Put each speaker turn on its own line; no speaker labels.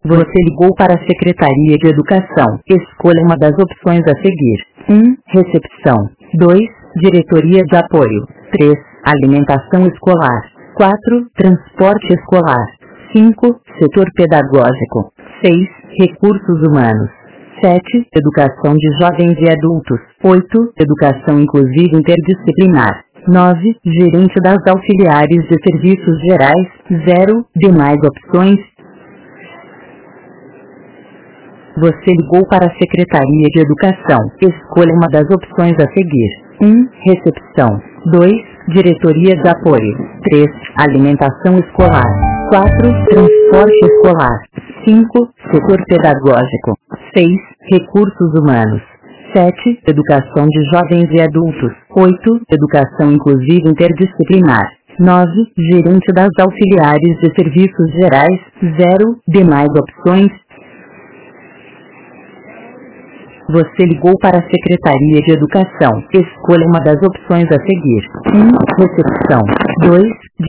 Você ligou para a Secretaria de Educação. Escolha uma das opções a seguir. 1. Recepção. 2. Diretoria de Apoio. 3. Alimentação escolar. 4. Transporte escolar. 5. Setor pedagógico. 6. Recursos humanos. 7. Educação de jovens e adultos. 8. Educação inclusiva interdisciplinar. 9. Gerente das auxiliares de serviços gerais. 0. Demais opções. Você ligou para a Secretaria de Educação. Escolha uma das opções a seguir. 1. Recepção. 2. Diretoria de Apoio. 3. Alimentação escolar. 4. Transporte escolar. 5. Setor pedagógico. 6. Recursos humanos. 7. Educação de jovens e adultos. 8. Educação inclusiva interdisciplinar. 9. Gerente das auxiliares de serviços gerais. 0. Demais opções. Você ligou para a Secretaria de Educação. Escolha uma das opções a seguir. 1. Recepção. 2.